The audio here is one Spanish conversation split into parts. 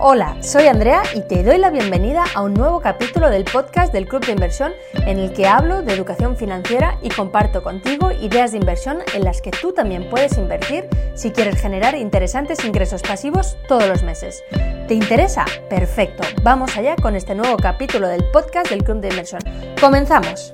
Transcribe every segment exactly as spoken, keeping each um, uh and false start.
Hola, soy Andrea y te doy la bienvenida a un nuevo capítulo del podcast del Club de Inversión en el que hablo de educación financiera y comparto contigo ideas de inversión en las que tú también puedes invertir si quieres generar interesantes ingresos pasivos todos los meses. ¿Te interesa? Perfecto, vamos allá con este nuevo capítulo del podcast del Club de Inversión. ¡Comenzamos!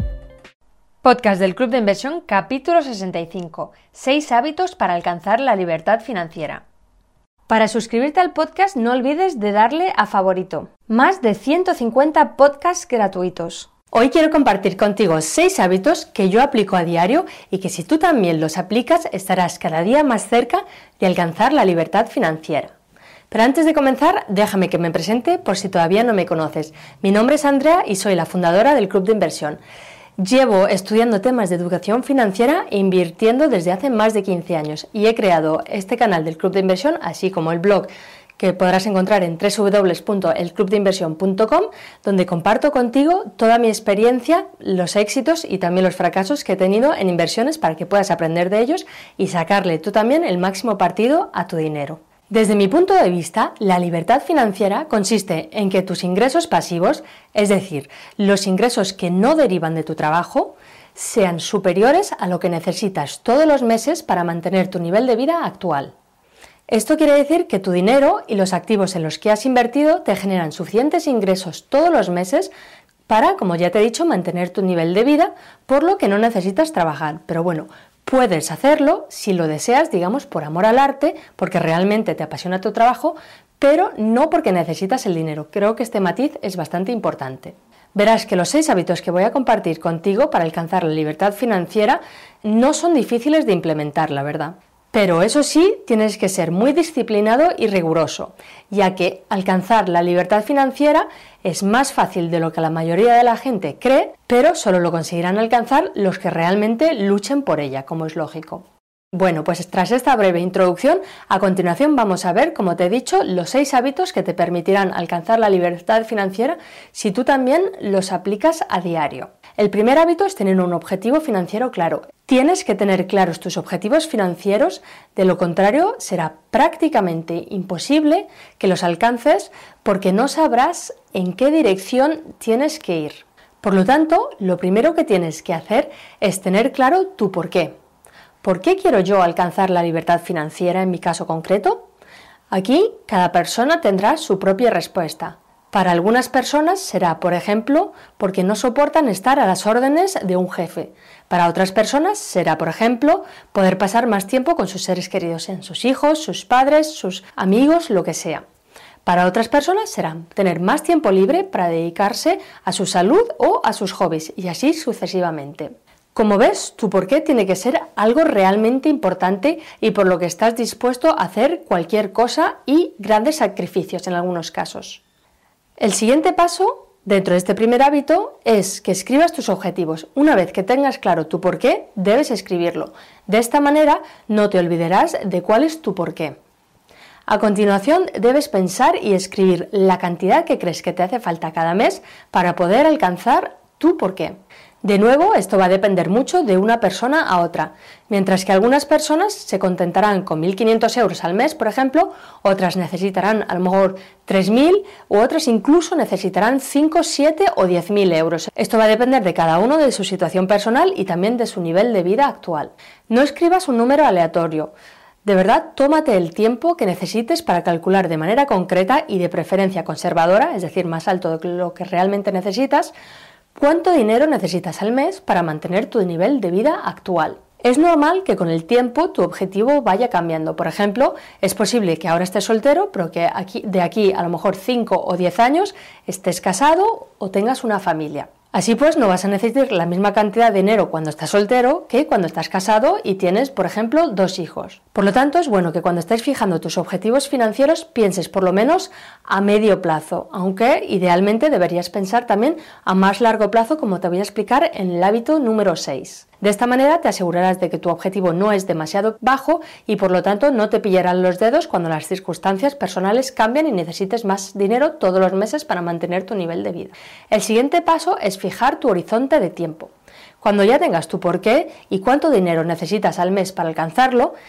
Podcast del Club de Inversión, capítulo sesenta y cinco. seis hábitos para alcanzar la libertad financiera. Para suscribirte al podcast no olvides de darle a favorito. Más de ciento cincuenta podcasts gratuitos. Hoy quiero compartir contigo seis hábitos que yo aplico a diario y que si tú también los aplicas estarás cada día más cerca de alcanzar la libertad financiera. Pero antes de comenzar, déjame que me presente por si todavía no me conoces. Mi nombre es Andrea y soy la fundadora del Club de Inversión. Llevo estudiando temas de educación financiera e invirtiendo desde hace más de quince años y he creado este canal del Club de Inversión, así como el blog que podrás encontrar en doble u doble u doble u punto el club de inversión punto com, donde comparto contigo toda mi experiencia, los éxitos y también los fracasos que he tenido en inversiones para que puedas aprender de ellos y sacarle tú también el máximo partido a tu dinero. Desde mi punto de vista, la libertad financiera consiste en que tus ingresos pasivos, es decir, los ingresos que no derivan de tu trabajo, sean superiores a lo que necesitas todos los meses para mantener tu nivel de vida actual. Esto quiere decir que tu dinero y los activos en los que has invertido te generan suficientes ingresos todos los meses para, como ya te he dicho, mantener tu nivel de vida, por lo que no necesitas trabajar. Pero bueno, puedes hacerlo si lo deseas, digamos, por amor al arte, porque realmente te apasiona tu trabajo, pero no porque necesitas el dinero. Creo que este matiz es bastante importante. Verás que los seis hábitos que voy a compartir contigo para alcanzar la libertad financiera no son difíciles de implementar, la verdad. Pero eso sí, tienes que ser muy disciplinado y riguroso, ya que alcanzar la libertad financiera es más fácil de lo que la mayoría de la gente cree, pero solo lo conseguirán alcanzar los que realmente luchen por ella, como es lógico. Bueno, pues tras esta breve introducción, a continuación vamos a ver, como te he dicho, los seis hábitos que te permitirán alcanzar la libertad financiera si tú también los aplicas a diario. El primer hábito es tener un objetivo financiero claro. Tienes que tener claros tus objetivos financieros, de lo contrario será prácticamente imposible que los alcances porque no sabrás en qué dirección tienes que ir. Por lo tanto, lo primero que tienes que hacer es tener claro tu porqué. ¿Por qué quiero yo alcanzar la libertad financiera en mi caso concreto? Aquí cada persona tendrá su propia respuesta. Para algunas personas será, por ejemplo, porque no soportan estar a las órdenes de un jefe. Para otras personas será, por ejemplo, poder pasar más tiempo con sus seres queridos, en sus hijos, sus padres, sus amigos, lo que sea. Para otras personas será tener más tiempo libre para dedicarse a su salud o a sus hobbies, y así sucesivamente. Como ves, tu porqué tiene que ser algo realmente importante y por lo que estás dispuesto a hacer cualquier cosa y grandes sacrificios en algunos casos. El siguiente paso, dentro de este primer hábito, es que escribas tus objetivos. Una vez que tengas claro tu porqué, debes escribirlo. De esta manera no te olvidarás de cuál es tu porqué. A continuación, debes pensar y escribir la cantidad que crees que te hace falta cada mes para poder alcanzar tu porqué. De nuevo, esto va a depender mucho de una persona a otra. Mientras que algunas personas se contentarán con mil quinientos euros al mes, por ejemplo, otras necesitarán a lo mejor tres mil u otras incluso necesitarán cinco, siete o diez mil euros. Esto va a depender de cada uno, de su situación personal y también de su nivel de vida actual. No escribas un número aleatorio. De verdad, tómate el tiempo que necesites para calcular de manera concreta y de preferencia conservadora, es decir, más alto de lo que realmente necesitas, ¿cuánto dinero necesitas al mes para mantener tu nivel de vida actual? Es normal que con el tiempo tu objetivo vaya cambiando. Por ejemplo, es posible que ahora estés soltero, pero que aquí, de aquí a lo mejor cinco o diez años estés casado o tengas una familia. Así pues, no vas a necesitar la misma cantidad de dinero cuando estás soltero que cuando estás casado y tienes, por ejemplo, dos hijos. Por lo tanto, es bueno que cuando estés fijando tus objetivos financieros pienses por lo menos a medio plazo, aunque idealmente deberías pensar también a más largo plazo, como te voy a explicar en el hábito número seis. De esta manera te asegurarás de que tu objetivo no es demasiado bajo y por lo tanto no te pillarán los dedos cuando las circunstancias personales cambian y necesites más dinero todos los meses para mantener tu nivel de vida. El siguiente paso es fijar tu horizonte de tiempo. Cuando ya tengas tu porqué y cuánto dinero necesitas al mes para alcanzarlo,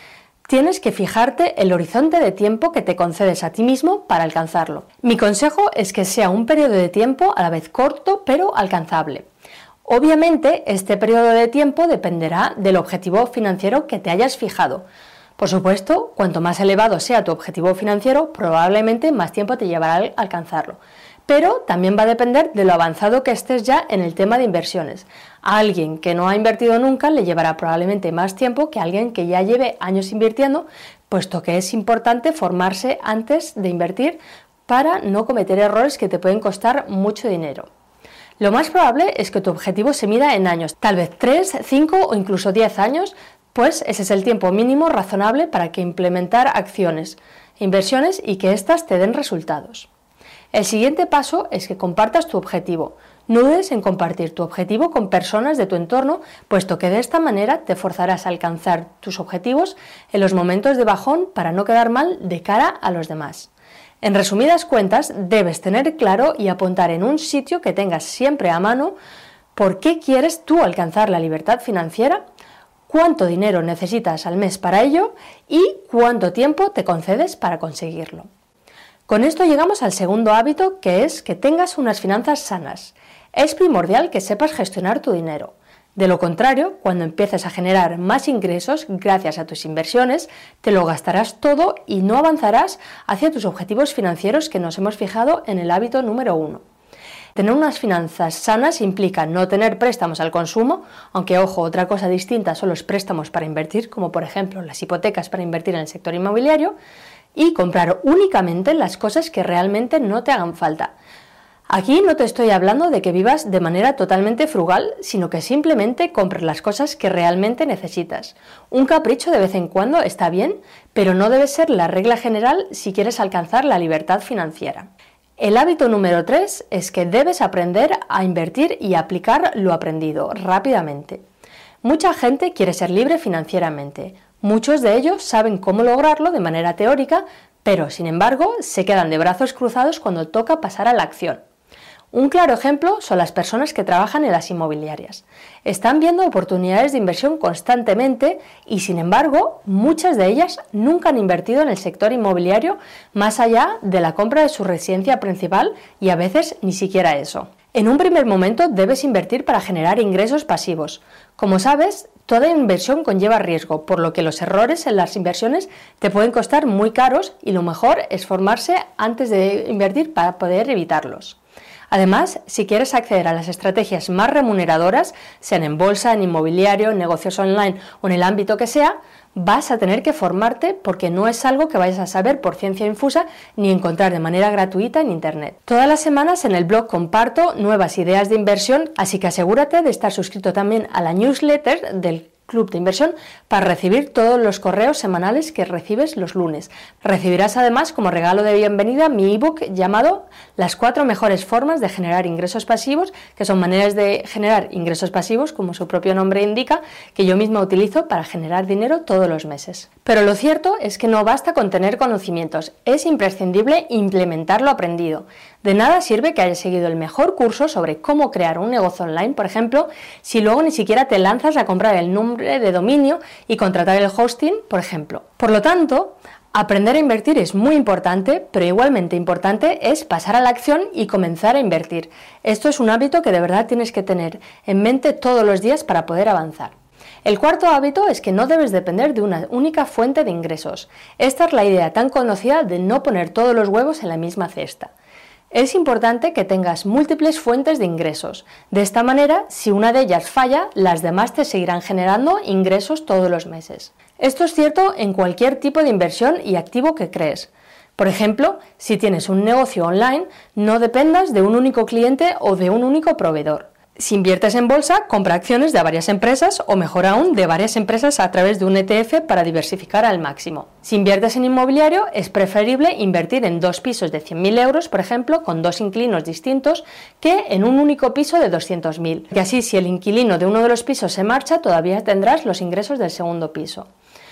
tienes que fijarte el horizonte de tiempo que te concedes a ti mismo para alcanzarlo. Mi consejo es que sea un periodo de tiempo a la vez corto pero alcanzable. Obviamente, este periodo de tiempo dependerá del objetivo financiero que te hayas fijado. Por supuesto, cuanto más elevado sea tu objetivo financiero, probablemente más tiempo te llevará a alcanzarlo. Pero también va a depender de lo avanzado que estés ya en el tema de inversiones. A alguien que no ha invertido nunca le llevará probablemente más tiempo que a alguien que ya lleve años invirtiendo, puesto que es importante formarse antes de invertir para no cometer errores que te pueden costar mucho dinero. Lo más probable es que tu objetivo se mida en años, tal vez tres, cinco o incluso diez años, pues ese es el tiempo mínimo razonable para que implementar acciones, inversiones y que éstas te den resultados. El siguiente paso es que compartas tu objetivo. No dudes en compartir tu objetivo con personas de tu entorno, puesto que de esta manera te forzarás a alcanzar tus objetivos en los momentos de bajón para no quedar mal de cara a los demás. En resumidas cuentas, debes tener claro y apuntar en un sitio que tengas siempre a mano por qué quieres tú alcanzar la libertad financiera, cuánto dinero necesitas al mes para ello y cuánto tiempo te concedes para conseguirlo. Con esto llegamos al segundo hábito, que es que tengas unas finanzas sanas. Es primordial que sepas gestionar tu dinero. De lo contrario, cuando empieces a generar más ingresos gracias a tus inversiones, te lo gastarás todo y no avanzarás hacia tus objetivos financieros que nos hemos fijado en el hábito número uno. Tener unas finanzas sanas implica no tener préstamos al consumo, aunque ojo, otra cosa distinta son los préstamos para invertir, como por ejemplo las hipotecas para invertir en el sector inmobiliario, y comprar únicamente las cosas que realmente no te hagan falta. Aquí no te estoy hablando de que vivas de manera totalmente frugal, sino que simplemente compres las cosas que realmente necesitas. Un capricho de vez en cuando está bien, pero no debe ser la regla general si quieres alcanzar la libertad financiera. El hábito número tres es que debes aprender a invertir y aplicar lo aprendido rápidamente. Mucha gente quiere ser libre financieramente. Muchos de ellos saben cómo lograrlo de manera teórica, pero sin embargo se quedan de brazos cruzados cuando toca pasar a la acción. Un claro ejemplo son las personas que trabajan en las inmobiliarias. Están viendo oportunidades de inversión constantemente y, sin embargo, muchas de ellas nunca han invertido en el sector inmobiliario más allá de la compra de su residencia principal y a veces ni siquiera eso. En un primer momento debes invertir para generar ingresos pasivos. Como sabes, toda inversión conlleva riesgo, por lo que los errores en las inversiones te pueden costar muy caros y lo mejor es formarse antes de invertir para poder evitarlos. Además, si quieres acceder a las estrategias más remuneradoras, sean en bolsa, en inmobiliario, en negocios online o en el ámbito que sea, vas a tener que formarte porque no es algo que vayas a saber por ciencia infusa ni encontrar de manera gratuita en internet. Todas las semanas en el blog comparto nuevas ideas de inversión, así que asegúrate de estar suscrito también a la newsletter del Club de Inversión para recibir todos los correos semanales que recibes los lunes. Recibirás además como regalo de bienvenida mi ebook llamado Las cuatro mejores formas de generar ingresos pasivos, que son maneras de generar ingresos pasivos, como su propio nombre indica, que yo misma utilizo para generar dinero todos los meses. Pero lo cierto es que no basta con tener conocimientos, es imprescindible implementar lo aprendido. De nada sirve que hayas seguido el mejor curso sobre cómo crear un negocio online, por ejemplo, si luego ni siquiera te lanzas a comprar el nombre de dominio y contratar el hosting, por ejemplo. Por lo tanto, aprender a invertir es muy importante, pero igualmente importante es pasar a la acción y comenzar a invertir. Esto es un hábito que de verdad tienes que tener en mente todos los días para poder avanzar. El cuarto hábito es que no debes depender de una única fuente de ingresos. Esta es la idea tan conocida de no poner todos los huevos en la misma cesta. Es importante que tengas múltiples fuentes de ingresos. De esta manera, si una de ellas falla, las demás te seguirán generando ingresos todos los meses. Esto es cierto en cualquier tipo de inversión y activo que crees. Por ejemplo, si tienes un negocio online, no dependas de un único cliente o de un único proveedor. Si inviertes en bolsa, compra acciones de varias empresas o, mejor aún, de varias empresas a través de un E T F para diversificar al máximo. Si inviertes en inmobiliario, es preferible invertir en dos pisos de cien mil euros, por ejemplo, con dos inquilinos distintos, que en un único piso de doscientos mil. Y así, si el inquilino de uno de los pisos se marcha, todavía tendrás los ingresos del segundo piso.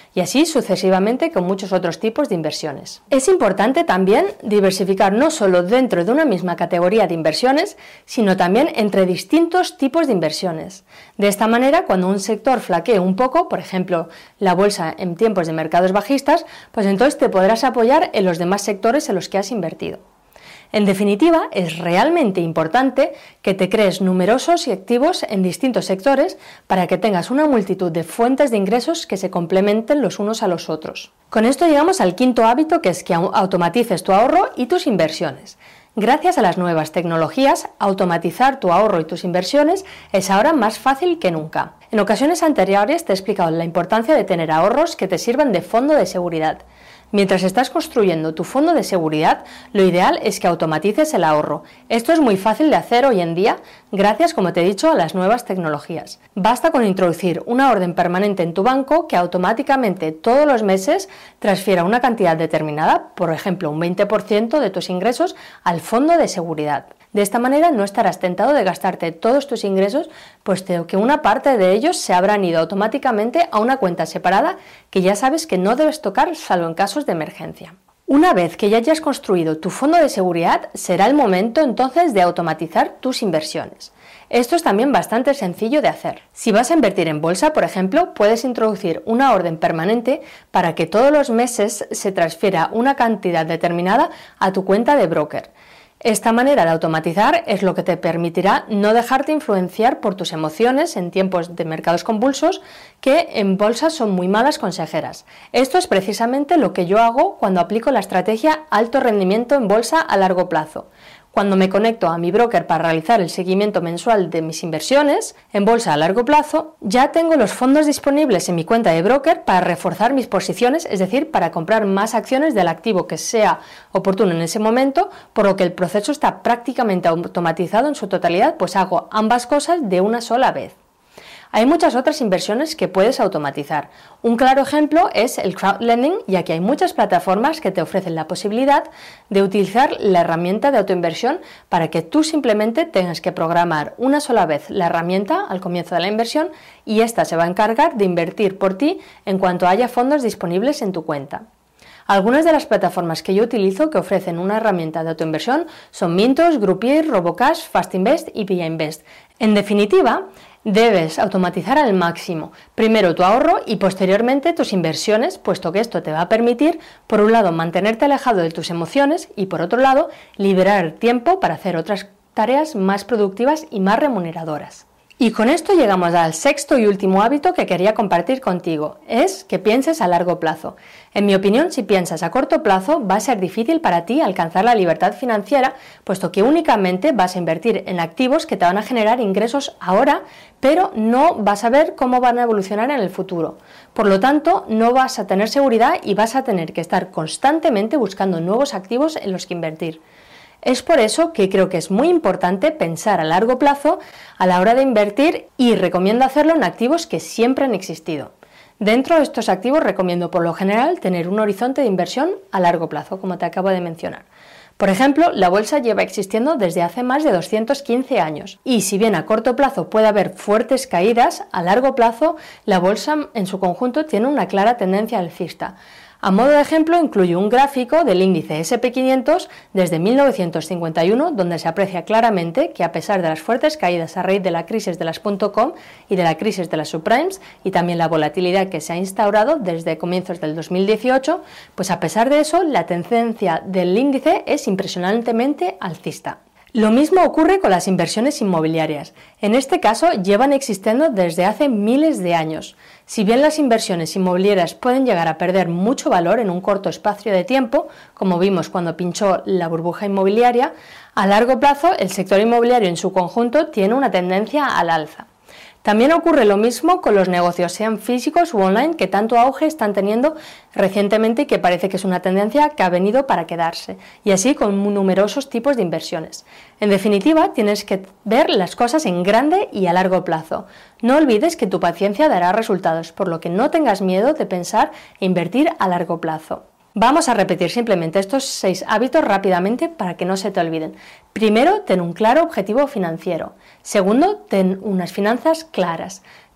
y así sucesivamente con muchos otros tipos de inversiones. Es importante también diversificar no solo dentro de una misma categoría de inversiones, sino también entre distintos tipos de inversiones. De esta manera, cuando un sector flaquee un poco, por ejemplo, la bolsa en tiempos de mercados bajistas, pues entonces te podrás apoyar en los demás sectores en los que has invertido. En definitiva, es realmente importante que te crees numerosos y activos en distintos sectores para que tengas una multitud de fuentes de ingresos que se complementen los unos a los otros. Con esto llegamos al quinto hábito, que es que automatices tu ahorro y tus inversiones. Gracias a las nuevas tecnologías, automatizar tu ahorro y tus inversiones es ahora más fácil que nunca. En ocasiones anteriores te he explicado la importancia de tener ahorros que te sirvan de fondo de seguridad. Mientras estás construyendo tu fondo de seguridad, lo ideal es que automatices el ahorro. Esto es muy fácil de hacer hoy en día, gracias, como te he dicho, a las nuevas tecnologías. Basta con introducir una orden permanente en tu banco que automáticamente todos los meses transfiera una cantidad determinada, por ejemplo un veinte por ciento de tus ingresos, al fondo de seguridad. De esta manera no estarás tentado de gastarte todos tus ingresos, puesto que una parte de ellos se habrán ido automáticamente a una cuenta separada que ya sabes que no debes tocar salvo en casos de emergencia. Una vez que ya hayas construido tu fondo de seguridad, será el momento entonces de automatizar tus inversiones. Esto es también bastante sencillo de hacer. Si vas a invertir en bolsa, por ejemplo, puedes introducir una orden permanente para que todos los meses se transfiera una cantidad determinada a tu cuenta de broker. Esta manera de automatizar es lo que te permitirá no dejarte influenciar por tus emociones en tiempos de mercados convulsos, que en bolsa son muy malas consejeras. Esto es precisamente lo que yo hago cuando aplico la estrategia alto rendimiento en bolsa a largo plazo. Cuando me conecto a mi broker para realizar el seguimiento mensual de mis inversiones en bolsa a largo plazo, ya tengo los fondos disponibles en mi cuenta de broker para reforzar mis posiciones, es decir, para comprar más acciones del activo que sea oportuno en ese momento, por lo que el proceso está prácticamente automatizado en su totalidad, pues hago ambas cosas de una sola vez. Hay muchas otras inversiones que puedes automatizar. Un claro ejemplo es el crowdlending, ya que hay muchas plataformas que te ofrecen la posibilidad de utilizar la herramienta de autoinversión para que tú simplemente tengas que programar una sola vez la herramienta al comienzo de la inversión y ésta se va a encargar de invertir por ti en cuanto haya fondos disponibles en tu cuenta. Algunas de las plataformas que yo utilizo que ofrecen una herramienta de autoinversión son Mintos, Groupier, Robocash, Fastinvest y ViaInvest. En definitiva, debes automatizar al máximo, primero tu ahorro y posteriormente tus inversiones, puesto que esto te va a permitir, por un lado, mantenerte alejado de tus emociones y, por otro lado, liberar tiempo para hacer otras tareas más productivas y más remuneradoras. Y con esto llegamos al sexto y último hábito que quería compartir contigo, es que pienses a largo plazo. En mi opinión, si piensas a corto plazo, va a ser difícil para ti alcanzar la libertad financiera, puesto que únicamente vas a invertir en activos que te van a generar ingresos ahora, pero no vas a ver cómo van a evolucionar en el futuro. Por lo tanto, no vas a tener seguridad y vas a tener que estar constantemente buscando nuevos activos en los que invertir. Es por eso que creo que es muy importante pensar a largo plazo a la hora de invertir y recomiendo hacerlo en activos que siempre han existido. Dentro de estos activos recomiendo por lo general tener un horizonte de inversión a largo plazo, como te acabo de mencionar. Por ejemplo, la bolsa lleva existiendo desde hace más de doscientos quince años y si bien a corto plazo puede haber fuertes caídas, a largo plazo la bolsa en su conjunto tiene una clara tendencia alcista. A modo de ejemplo, incluyo un gráfico del índice ese and pe quinientos desde mil novecientos cincuenta y uno, donde se aprecia claramente que a pesar de las fuertes caídas a raíz de la crisis de las .com y de la crisis de las subprimes y también la volatilidad que se ha instaurado desde comienzos del dos mil dieciocho, pues a pesar de eso, la tendencia del índice es impresionantemente alcista. Lo mismo ocurre con las inversiones inmobiliarias. En este caso, llevan existiendo desde hace miles de años. Si bien las inversiones inmobiliarias pueden llegar a perder mucho valor en un corto espacio de tiempo, como vimos cuando pinchó la burbuja inmobiliaria, a largo plazo el sector inmobiliario en su conjunto tiene una tendencia al alza. También ocurre lo mismo con los negocios, sean físicos u online, que tanto auge están teniendo recientemente y que parece que es una tendencia que ha venido para quedarse, y así con numerosos tipos de inversiones. En definitiva, tienes que ver las cosas en grande y a largo plazo. No olvides que tu paciencia dará resultados, por lo que no tengas miedo de pensar e invertir a largo plazo. Vamos a repetir simplemente estos seis hábitos rápidamente para que no se te olviden. Primero, ten un claro objetivo financiero. Segundo, ten unas finanzas claras.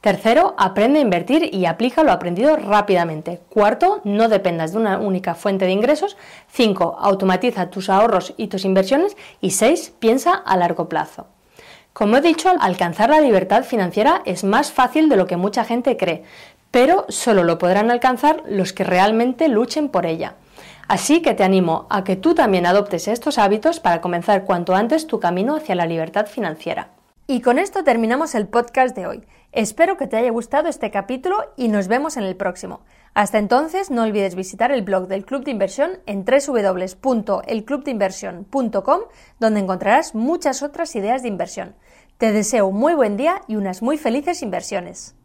Tercero, aprende a invertir y aplica lo aprendido rápidamente. Cuarto, no dependas de una única fuente de ingresos. Cinco, automatiza tus ahorros y tus inversiones. Y seis, piensa a largo plazo. Como he dicho, alcanzar la libertad financiera es más fácil de lo que mucha gente cree, pero solo lo podrán alcanzar los que realmente luchen por ella. Así que te animo a que tú también adoptes estos hábitos para comenzar cuanto antes tu camino hacia la libertad financiera. Y con esto terminamos el podcast de hoy. Espero que te haya gustado este capítulo y nos vemos en el próximo. Hasta entonces, no olvides visitar el blog del Club de Inversión en doble u doble u doble u punto el club de inversión punto com, donde encontrarás muchas otras ideas de inversión. Te deseo un muy buen día y unas muy felices inversiones.